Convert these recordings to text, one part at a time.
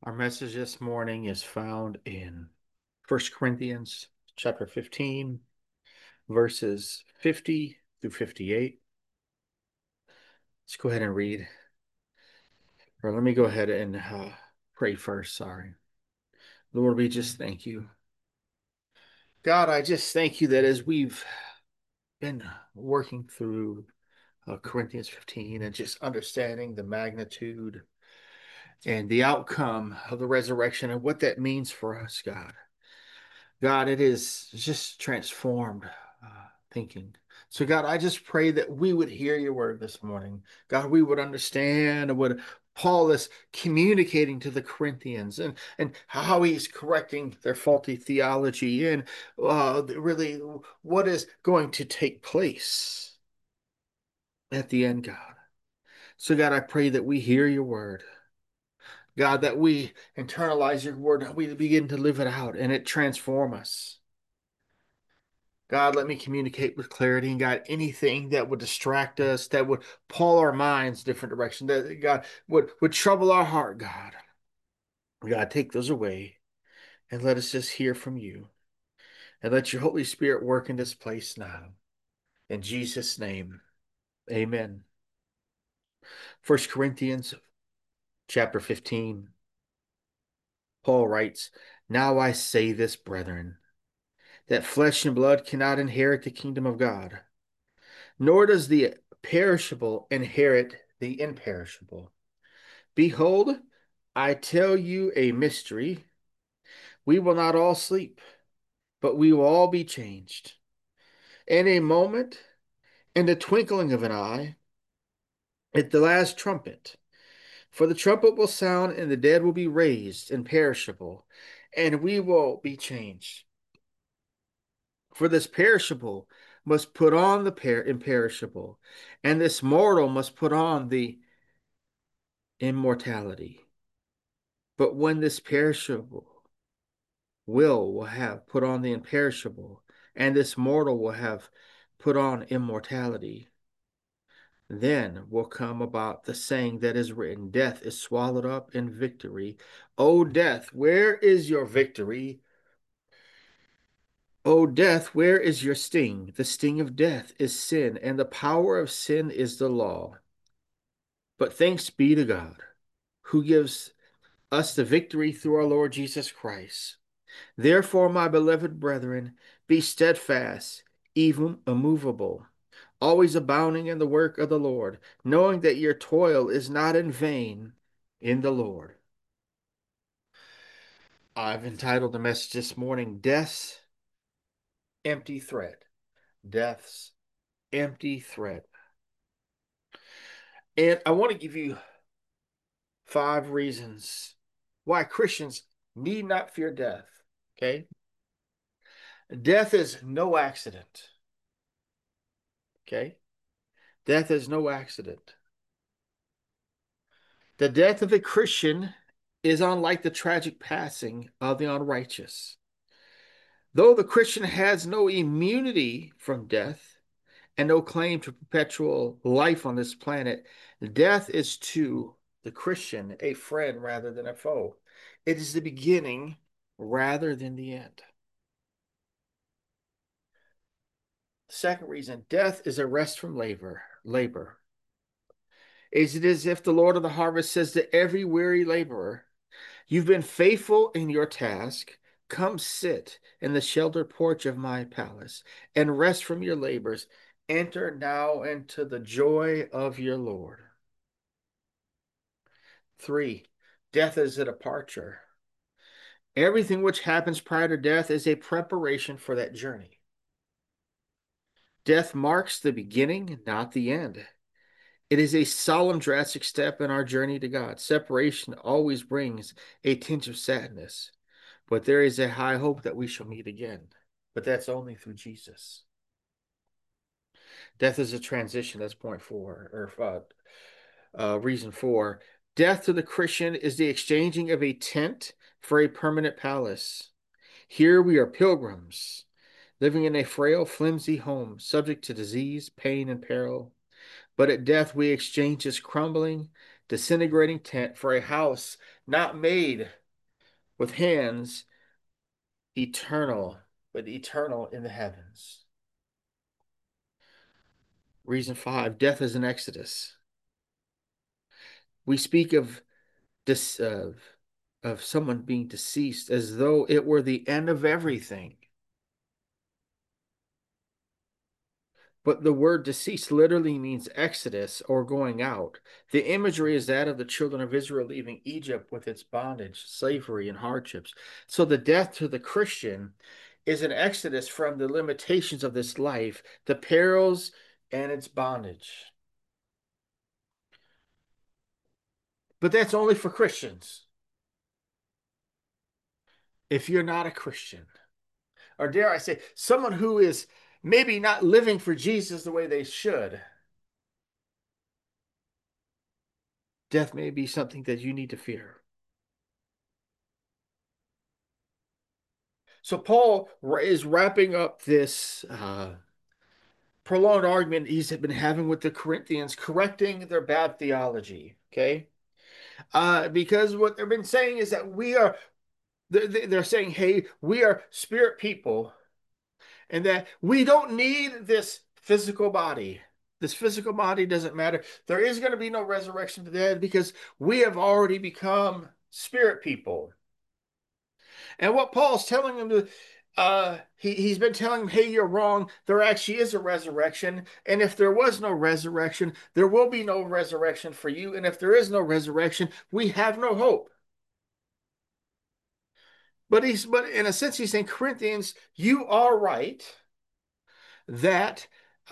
Our message this morning is found in 1 Corinthians chapter 15, verses 50 through 58. Let's go ahead and read. Or let me go ahead and pray first. Sorry. Lord, we just thank you. God, I just thank you that as we've been working through Corinthians 15 and just understanding the magnitude and the outcome of the resurrection and what that means for us, God. God, it is just transformed thinking. So, God, I just pray that we would hear your word this morning. God, we would understand what Paul is communicating to the Corinthians and how he's correcting their faulty theology and really what is going to take place at the end, God. So, God, I pray that we hear your word. God, that we internalize your word, that we begin to live it out and it transform us. God, let me communicate with clarity, and God, anything that would distract us, that would pull our minds different direction, that God would trouble our heart, God. God, take those away and let us just hear from you. And let your Holy Spirit work in this place now. In Jesus' name, amen. 1 Corinthians chapter 15, Paul writes, "Now I say this, brethren, that flesh and blood cannot inherit the kingdom of God, nor does the perishable inherit the imperishable. Behold, I tell you a mystery. We will not all sleep, but we will all be changed. In a moment, in the twinkling of an eye, at the last trumpet. For the trumpet will sound, and the dead will be raised imperishable, and we will be changed. For this perishable must put on the imperishable, and this mortal must put on the immortality. But when this perishable will have put on the imperishable, and this mortal will have put on immortality, then will come about the saying that is written, Death is swallowed up in victory. O death, where is your victory? O death, where is your sting? The sting of death is sin, and the power of sin is the law. But thanks be to God, who gives us the victory through our Lord Jesus Christ. Therefore, my beloved brethren, be steadfast, even immovable, always abounding in the work of the Lord, knowing that your toil is not in vain in the Lord. I've entitled the message this morning, Death's Empty Threat. Death's Empty Threat. And I want to give you 5 reasons why Christians need not fear death. Okay? Death is no accident. Okay? Death is no accident. The death of a Christian is unlike the tragic passing of the unrighteous. Though the Christian has no immunity from death and no claim to perpetual life on this planet, death is to the Christian a friend rather than a foe. It is the beginning rather than the end. Second reason, death is a rest from labor. Is it as if the Lord of the harvest says to every weary laborer, You've been faithful in your task. Come sit in the sheltered porch of my palace and rest from your labors. Enter now into the joy of your Lord. 3. Death is a departure. Everything which happens prior to death is a preparation for that journey. Death marks the beginning, not the end. It is a solemn, drastic step in our journey to God. Separation always brings a tinge of sadness, but there is a high hope that we shall meet again. But that's only through Jesus. Death is a transition. That's point 4, or reason 4. Death to the Christian is the exchanging of a tent for a permanent palace. Here we are pilgrims, living in a frail, flimsy home, subject to disease, pain, and peril. But at death, we exchange this crumbling disintegrating tent for a house not made with hands, eternal, but eternal in the heavens. Reason five, death is an exodus. We speak of this of someone being deceased as though it were the end of everything. But the word deceased literally means exodus or going out. The imagery is that of the children of Israel leaving Egypt with its bondage, slavery, and hardships. So the death to the Christian is an exodus from the limitations of this life, the perils and its bondage. But that's only for Christians. If you're not a Christian, or dare I say, someone who is maybe not living for Jesus the way they should, death may be something that you need to fear. So Paul is wrapping up this prolonged argument he's been having with the Corinthians, correcting their bad theology. Okay, because what they've been saying is that they're saying, hey, we are spirit people, and that we don't need this physical body. This physical body doesn't matter. There is going to be no resurrection to the dead because we have already become spirit people. And what Paul's telling them to, he's been telling them, hey, you're wrong. There actually is a resurrection. And if there was no resurrection, there will be no resurrection for you. And if there is no resurrection, we have no hope. But in a sense, he's saying, Corinthians, you are right that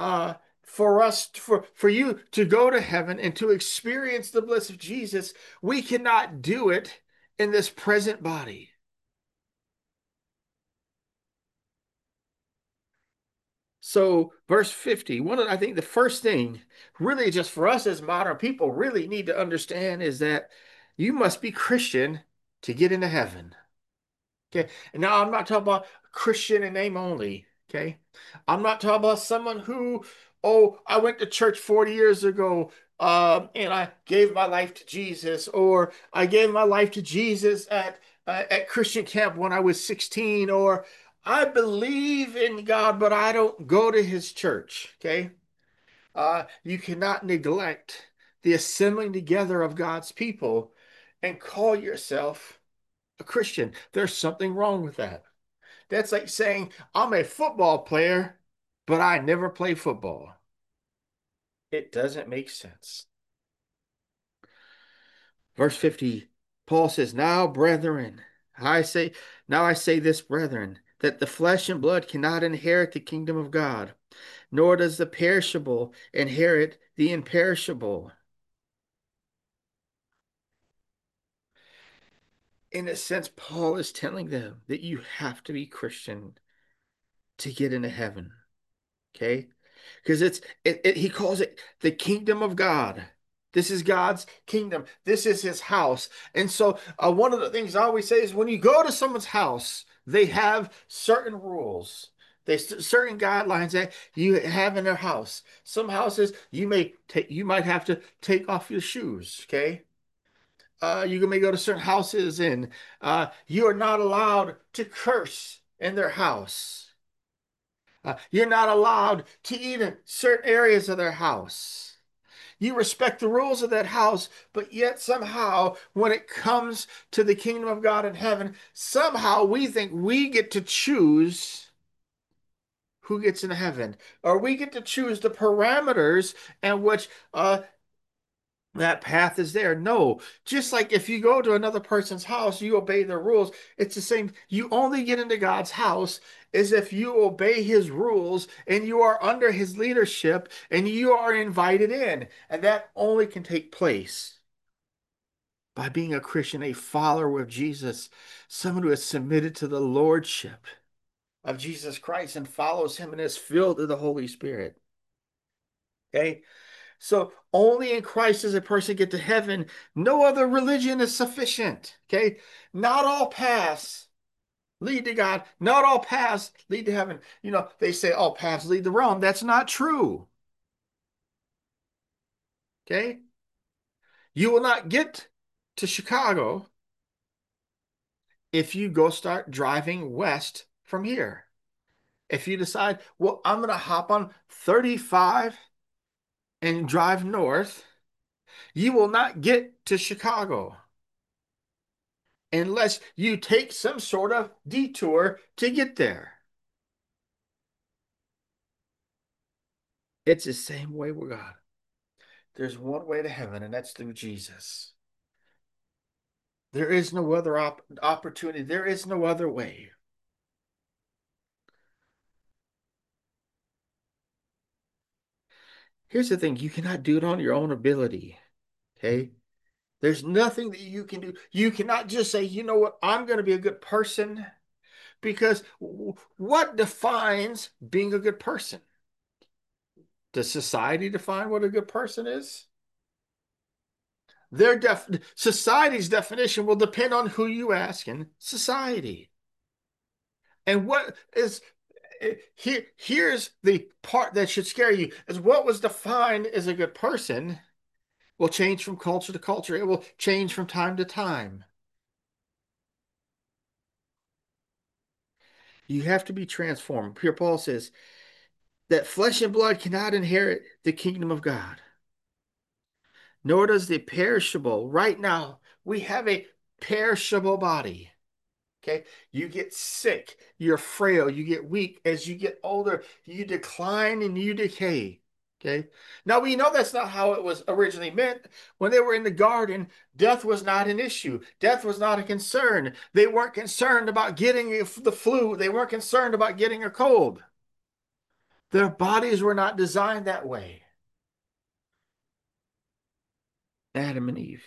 for you to go to heaven and to experience the bliss of Jesus, we cannot do it in this present body. So, verse 50, I think the first thing, really, just for us as modern people, really need to understand is that you must be Christian to get into heaven. Okay. And now I'm not talking about Christian in name only. Okay. I'm not talking about someone who, oh, I went to church 40 years ago, and I gave my life to Jesus, or I gave my life to Jesus at Christian camp when I was 16, or I believe in God, but I don't go to his church. Okay. You cannot neglect the assembling together of God's people and call yourself a Christian. There's something wrong with that. That's like saying, I'm a football player, but I never play football. It doesn't make sense. Verse 50, Paul says, I say, now I say this, brethren, that the flesh and blood cannot inherit the kingdom of God, nor does the perishable inherit the imperishable. In a sense, Paul is telling them that you have to be Christian to get into heaven. Okay? Because he calls it the kingdom of God. This is God's kingdom. This is his house. And so one of the things I always say is when you go to someone's house, they have certain rules. There's certain guidelines that you have in their house. Some houses you might have to take off your shoes, okay? You may go to certain houses and you are not allowed to curse in their house. You're not allowed to eat in certain areas of their house. You respect the rules of that house, but yet somehow, when it comes to the kingdom of God in heaven, somehow we think we get to choose who gets into heaven, or we get to choose the parameters in which that path is there. No, just like if you go to another person's house, you obey their rules. It's the same. You only get into God's house as if you obey his rules and you are under his leadership and you are invited in. And that only can take place by being a Christian, a follower of Jesus, someone who is submitted to the lordship of Jesus Christ and follows him and is filled with the Holy Spirit. Okay? So only in Christ does a person get to heaven. No other religion is sufficient. Okay. Not all paths lead to God. Not all paths lead to heaven. You know, they say all paths lead to Rome. That's not true. Okay. You will not get to Chicago if you go start driving west from here. If you decide, well, I'm going to hop on 35 and drive north, you will not get to Chicago unless you take some sort of detour to get there. It's the same way with God. There's one way to heaven, and that's through Jesus. There is no other opportunity. There is no other way. Here's the thing, you cannot do it on your own ability. Okay? There's nothing that you can do. You cannot just say, you know what, I'm going to be a good person, because what defines being a good person? Does society define what a good person is? Society's definition will depend on who you ask in society. And what is here's the part that should scare you, is what was defined as a good person will change from culture to culture. It will change from time to time. You have to be transformed. Here Paul says that flesh and blood cannot inherit the kingdom of God, nor does the perishable. Right now, we have a perishable body. Okay. You get sick, you're frail, you get weak. As you get older, you decline and you decay. Okay. Now we know that's not how it was originally meant. When they were in the garden, death was not an issue. Death was not a concern. They weren't concerned about getting the flu. They weren't concerned about getting a cold. Their bodies were not designed that way. Adam and Eve.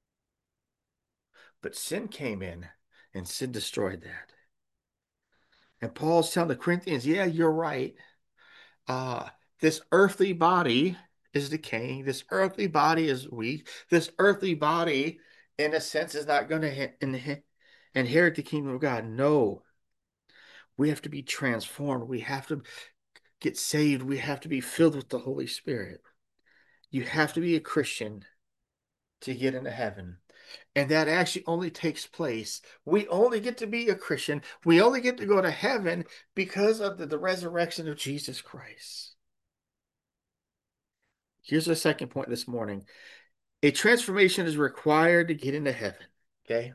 But sin came in and sin destroyed that. And Paul's telling the Corinthians, yeah, you're right. uh this earthly body is decaying. This earthly body is weak. This earthly body, in a sense, is not going to inherit the kingdom of God. No, we have to be transformed. We have to get saved. We have to be filled with the Holy Spirit. You have to be a Christian to get into heaven. And that actually only takes place. We only get to be a Christian. We only get to go to heaven because of the resurrection of Jesus Christ. Here's the second point this morning. A transformation is required to get into heaven. Okay.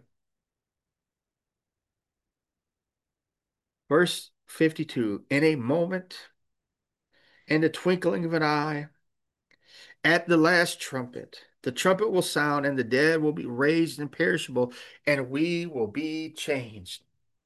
Verse 52, in a moment, in the twinkling of an eye, at the last trumpet, the trumpet will sound, and the dead will be raised imperishable, and we will be changed.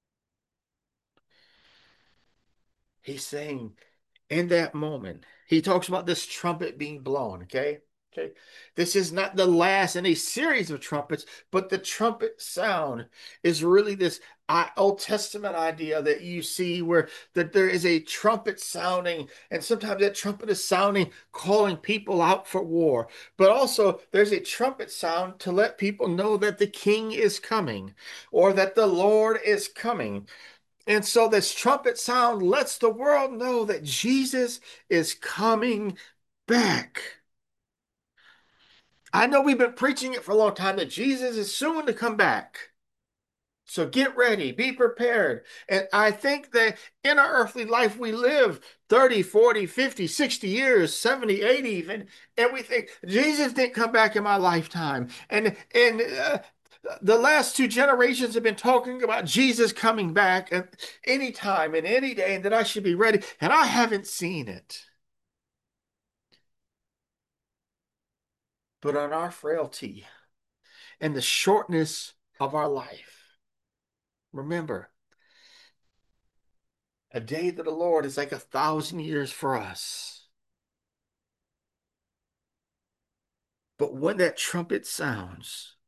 He's saying, in that moment, he talks about this trumpet being blown, okay? Okay. This is not the last in a series of trumpets, but the trumpet sound is really this Old Testament idea that you see where that there is a trumpet sounding, and sometimes that trumpet is sounding, calling people out for war. But also there's a trumpet sound to let people know that the king is coming or that the Lord is coming. And so this trumpet sound lets the world know that Jesus is coming back. I know we've been preaching it for a long time that Jesus is soon to come back. So get ready, be prepared. And I think that in our earthly life, we live 30, 40, 50, 60 years, 70, 80 even, and we think Jesus didn't come back in my lifetime. And the last two generations have been talking about Jesus coming back at any time and any day, and that I should be ready, and I haven't seen it. But on our frailty and the shortness of our life, remember, a day to the Lord is like 1,000 years for us. But when that trumpet sounds,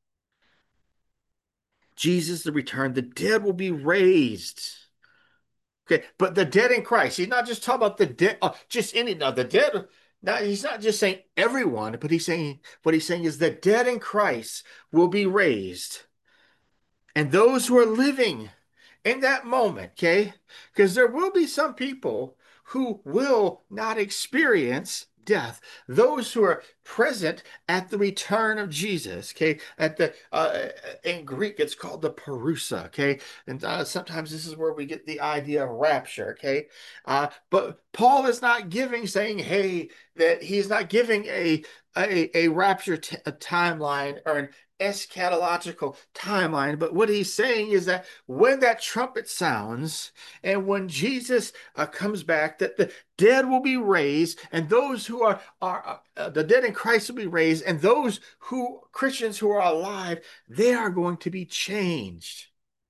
Jesus the return, the dead will be raised. Okay, but the dead in Christ. He's not just talking about the dead, just any. Now the dead. Now he's not just saying everyone, but he's saying what he's saying is the dead in Christ will be raised, and those who are living in that moment. Okay, because there will be some people who will not experience death, those who are present at the return of Jesus, okay, at the in Greek it's called the parousia, okay, and sometimes this is where we get the idea of rapture, okay, but Paul is not giving, saying, hey, that he's not giving a rapture a timeline or an eschatological timeline, but what he's saying is that when that trumpet sounds and when Jesus comes back, that the dead will be raised, and those who are the dead in Christ will be raised, and those who Christians who are alive, they are going to be changed.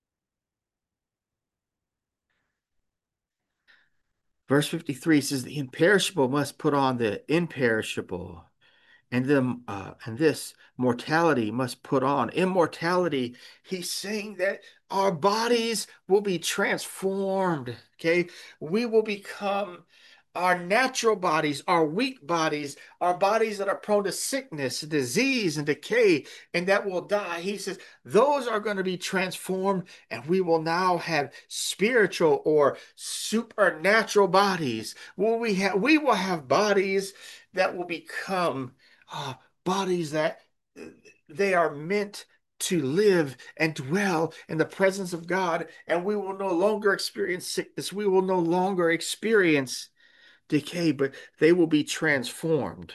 Verse 53 says, "The imperishable must put on the imperishable, and this mortality must put on immortality." He's saying that our bodies will be transformed. Okay, we will become our natural bodies, our weak bodies, our bodies that are prone to sickness, disease, and decay, and that will die. He says those are going to be transformed, and we will now have spiritual or supernatural bodies. We will have bodies that will become bodies that they are meant to live and dwell in the presence of God, and we will no longer experience sickness. We will no longer experience decay, but they will be transformed.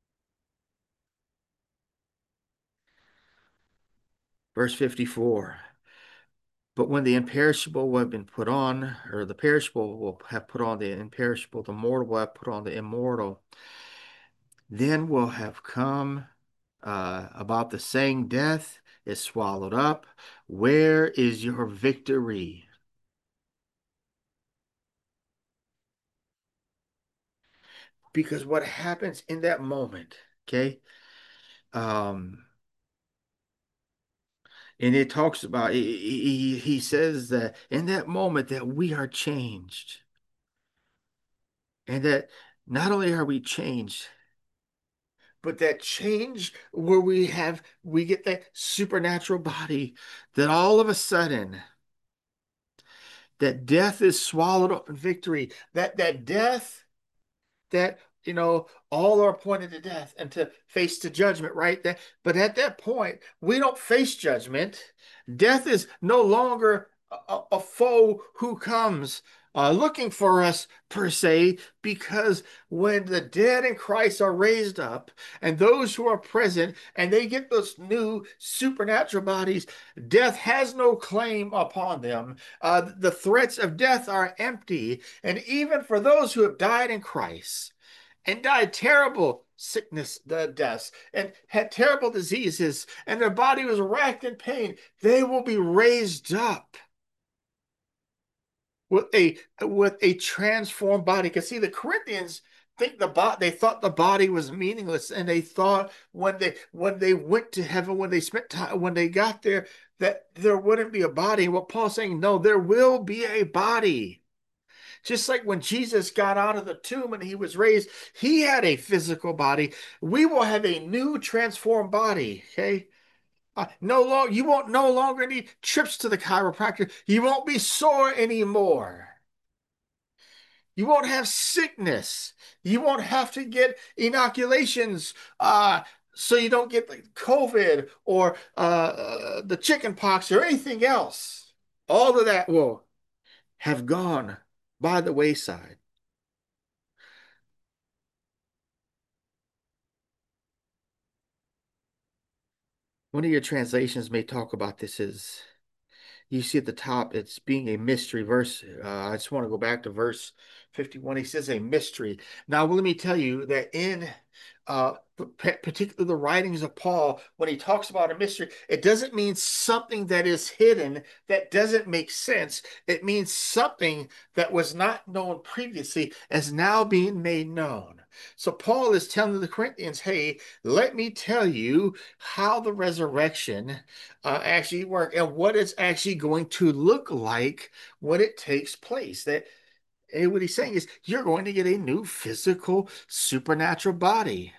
Verse 54. But when the imperishable will have been put on, or the perishable will have put on the imperishable, the mortal will have put on the immortal, then will have come about the saying, death is swallowed up. Where is your victory? Because what happens in that moment, okay? Um, and it talks about, he says that in that moment that we are changed. And that not only are we changed, but that change where we get that supernatural body, that all of a sudden that death is swallowed up in victory, that death that all are appointed to death and to face the judgment, right? But at that point we don't face judgment. Death is no longer a foe who comes looking for us per se, because when the dead in Christ are raised up and those who are present and they get those new supernatural bodies, death has no claim upon them. The threats of death are empty, and even for those who have died in Christ and died terrible sickness, the deaths, and had terrible diseases, and their body was racked in pain, they will be raised up with a transformed body. Because see, the Corinthians they thought the body was meaningless, and they thought when they went to heaven, when they spent time, when they got there, that there wouldn't be a body. And what Paul's saying, no, there will be a body. Just like when Jesus got out of the tomb and he was raised, he had a physical body. We will have a new transformed body. Okay. No longer, you won't no longer need trips to the chiropractor. You won't be sore anymore. You won't have sickness. You won't have to get inoculations so you don't get like COVID or the chicken pox or anything else. All of that will have gone by the wayside. One of your translations may talk about this as you see at the top, it's being a mystery verse. I just want to go back to verse 51. He says a mystery. Now, let me tell you that in particularly the writings of Paul, when he talks about a mystery, it doesn't mean something that is hidden, that doesn't make sense. It means something that was not known previously as now being made known. So Paul is telling the Corinthians, hey, let me tell you how the resurrection actually work and what it's actually going to look like when it takes place. What he's saying is you're going to get a new physical supernatural body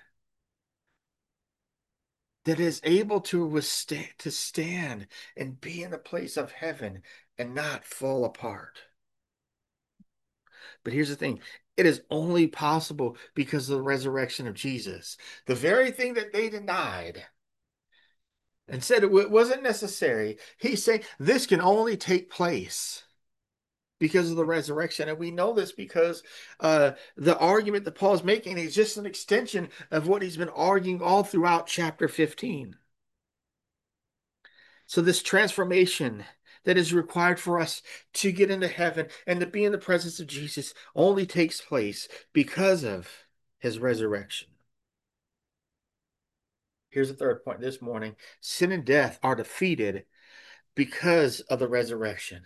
that is able to withstand, to stand and be in the place of heaven and not fall apart. But here's the thing. It is only possible because of the resurrection of Jesus. The very thing that they denied and said it wasn't necessary. He's saying this can only take place because of the resurrection. And we know this because the argument that Paul's making is just an extension of what he's been arguing all throughout chapter 15. So this transformation that is required for us to get into heaven and to be in the presence of Jesus only takes place because of his resurrection. Here's the third point this morning. Sin and death are defeated because of the resurrection.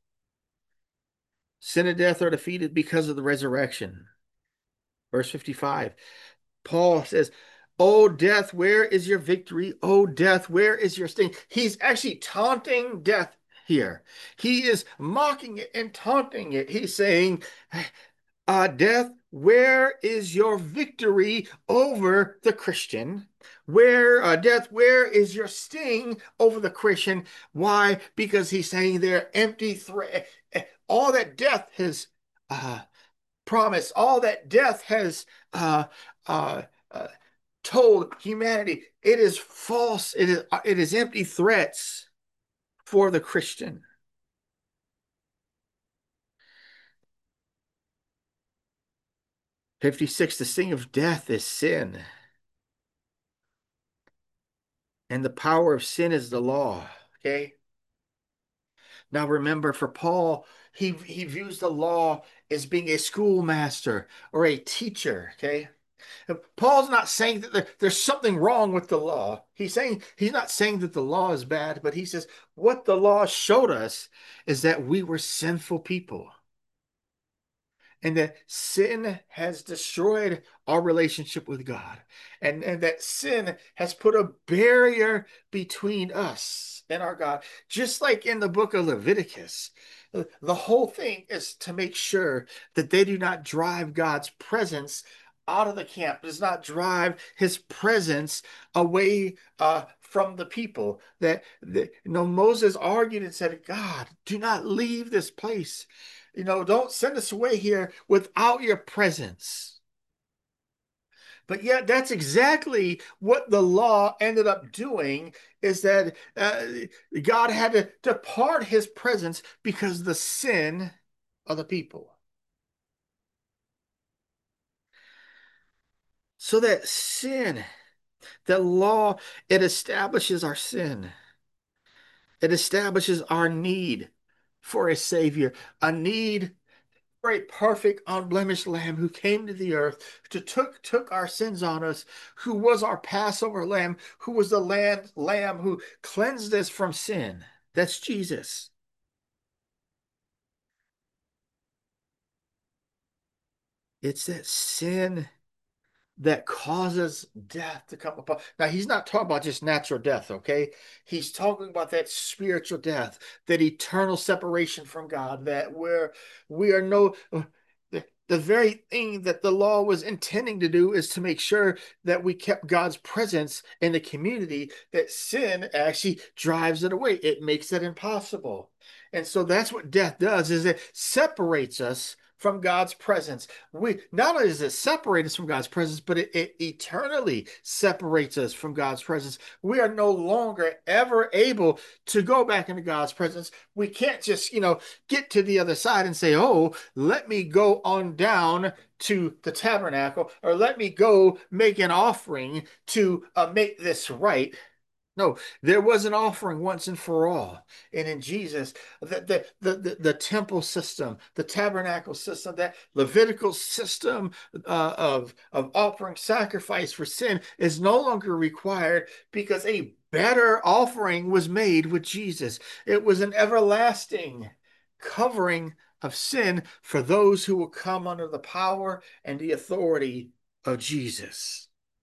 Sin and death are defeated because of the resurrection. Verse 55, Paul says, "O death, where is your victory? O death, where is your sting?" He's actually taunting death here. He is mocking it and taunting it. He's saying, death, where is your victory over the Christian? Death, where is your sting over the Christian? Why? Because he's saying they're empty threat. All that death has promised, all that death has uh, uh, uh, told humanity, it is false. It is empty threats for the Christian. 56, the sting of death is sin, and the power of sin is the law. Okay. Now remember, for Paul, he views the law as being a schoolmaster or a teacher. Okay. Paul's not saying that there's something wrong with the law. He's not saying that the law is bad, but he says what the law showed us is that we were sinful people and that sin has destroyed our relationship with God, and that sin has put a barrier between us and our God. Just like in the book of Leviticus, the whole thing is to make sure that they do not drive God's presence out of the camp, does not drive his presence away from the people. Moses argued and said, God, do not leave this place. Don't send us away here without your presence. But yet, that's exactly what the law ended up doing, is that God had to depart his presence because of the sin of the people. So that sin, that law, it establishes our sin. It establishes our need for a Savior, a need for a perfect, unblemished Lamb who came to the earth to took our sins on us, who was our Passover Lamb, who was the Lamb who cleansed us from sin. That's Jesus. It's that sin that causes death to come upon. Now, he's not talking about just natural death, okay? He's talking about that spiritual death, that eternal separation from God, that where we are no. The very thing that the law was intending to do is to make sure that we kept God's presence in the community, that sin actually drives it away. It makes it impossible. And so that's what death does, is it separates us from God's presence. We not only does it separate us from God's presence, but it eternally separates us from God's presence. We are no longer ever able to go back into God's presence. We can't just, get to the other side and say, "Oh, let me go on down to the tabernacle, or let me go make an offering to make this right." No, there was an offering once and for all. And in Jesus, the temple system, the tabernacle system, that Levitical system of offering sacrifice for sin is no longer required because a better offering was made with Jesus. It was an everlasting covering of sin for those who will come under the power and the authority of Jesus.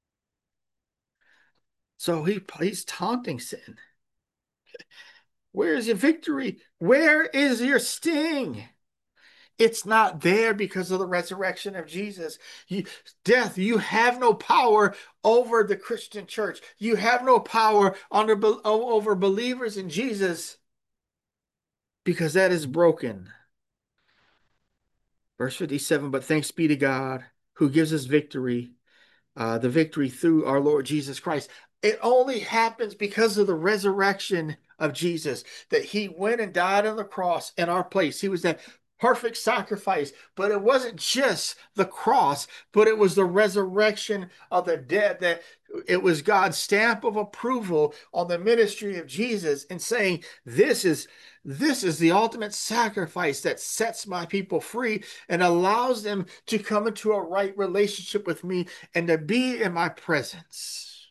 So he's taunting sin. Where is your victory? Where is your sting? It's not there because of the resurrection of Jesus. Death, you have no power over the Christian church. You have no power over believers in Jesus because that is broken. Verse 57, but thanks be to God who gives us victory, the victory through our Lord Jesus Christ. It only happens because of the resurrection of Jesus, that he went and died on the cross in our place. He was that perfect sacrifice. But it wasn't just the cross, but it was the resurrection of the dead, that it was God's stamp of approval on the ministry of Jesus and saying, this is the ultimate sacrifice that sets my people free and allows them to come into a right relationship with me and to be in my presence.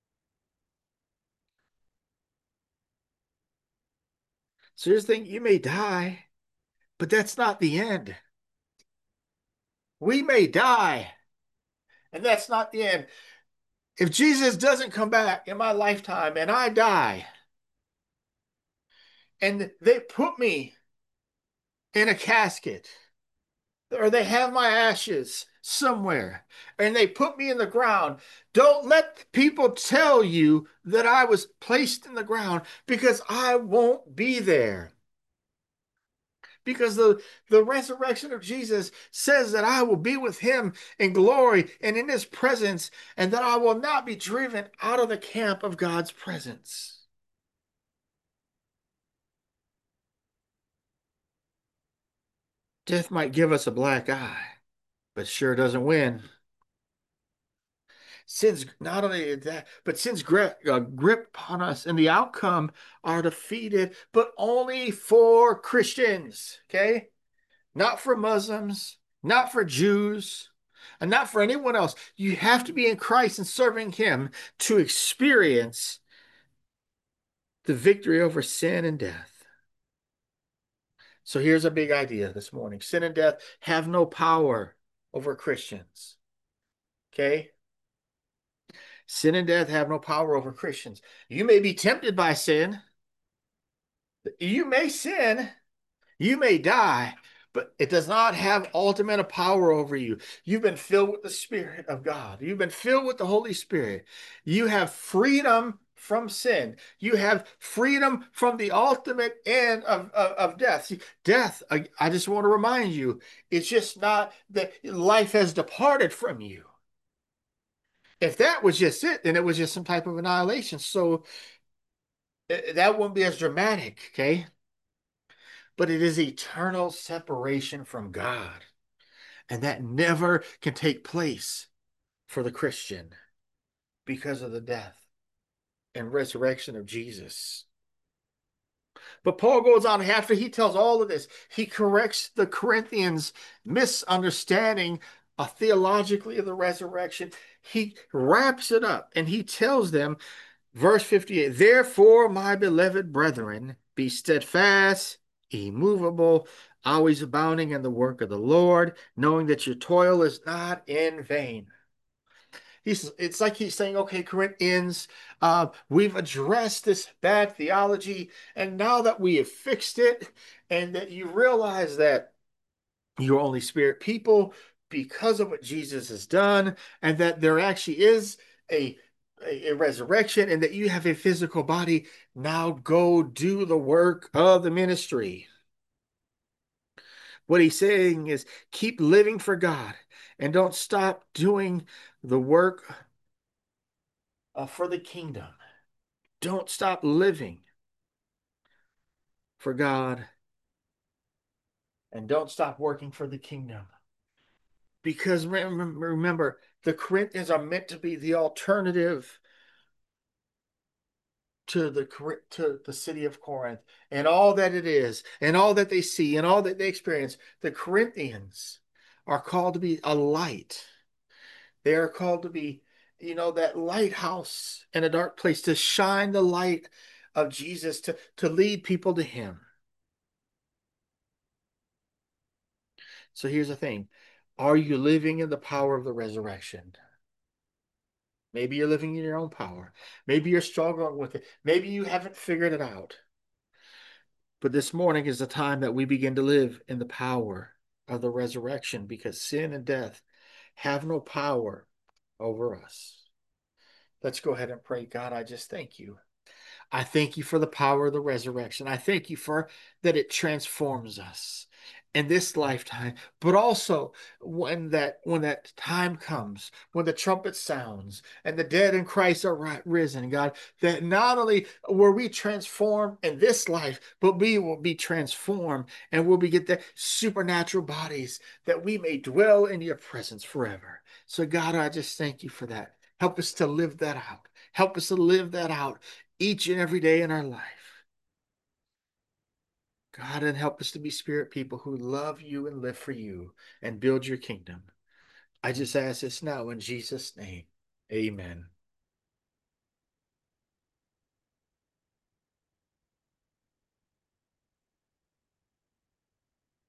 So here's the thing, you may die, but that's not the end. We may die, and that's not the end. If Jesus doesn't come back in my lifetime and I die, and they put me in a casket, or they have my ashes somewhere, and they put me in the ground, don't let people tell you that I was placed in the ground, because I won't be there. Because the resurrection of Jesus says that I will be with him in glory and in his presence, and that I will not be driven out of the camp of God's presence. Death might give us a black eye, but sure doesn't win. Sin's not only that, but sin's grip upon us, and the outcome are defeated, but only for Christians, okay? Not for Muslims, not for Jews, and not for anyone else. You have to be in Christ and serving him to experience the victory over sin and death. So here's a big idea this morning. Sin and death have no power over Christians. Okay? Sin and death have no power over Christians. You may be tempted by sin. You may sin. You may die, but it does not have ultimate power over you. You've been filled with the Spirit of God. You've been filled with the Holy Spirit. You have freedom from sin. You have freedom from the ultimate end of death. See, death, I just want to remind you, it's just not that life has departed from you. If that was just it, then it was just some type of annihilation. So that wouldn't be as dramatic, okay? But it is eternal separation from God. And that never can take place for the Christian because of the death and resurrection of Jesus. But Paul goes on after he tells all of this, he corrects the Corinthians' misunderstanding theologically of the resurrection. He wraps it up and he tells them, verse 58, therefore, my beloved brethren, be steadfast, immovable, always abounding in the work of the Lord, knowing that your toil is not in vain. It's like he's saying, okay, Corinthians, we've addressed this bad theology, and now that we have fixed it, and that you realize that you're only spirit people because of what Jesus has done, and that there actually is a, a resurrection, and that you have a physical body, now go do the work of the ministry. What he's saying is keep living for God and don't stop doing the work for the kingdom. Don't stop living for God and don't stop working for the kingdom. Because remember, the Corinthians are meant to be the alternative to the city of Corinth and all that it is and all that they see and all that they experience. The Corinthians are called to be a light. They are called to be, that lighthouse in a dark place, to shine the light of Jesus, to lead people to him. So here's the thing. Are you living in the power of the resurrection? Maybe you're living in your own power. Maybe you're struggling with it. Maybe you haven't figured it out. But this morning is the time that we begin to live in the power of the resurrection, because sin and death have no power over us. Let's go ahead and pray. God, I just thank you. I thank you for the power of the resurrection. I thank you for that it transforms us in this lifetime, but also when that time comes, when the trumpet sounds and the dead in Christ are risen, God, that not only were we transformed in this life, but we will be transformed and we'll be get the supernatural bodies that we may dwell in your presence forever. So God, I just thank you for that. Help us to live that out. Help us to live that out each and every day in our life. God, and help us to be spirit people who love you and live for you and build your kingdom. I just ask this now in Jesus' name. Amen.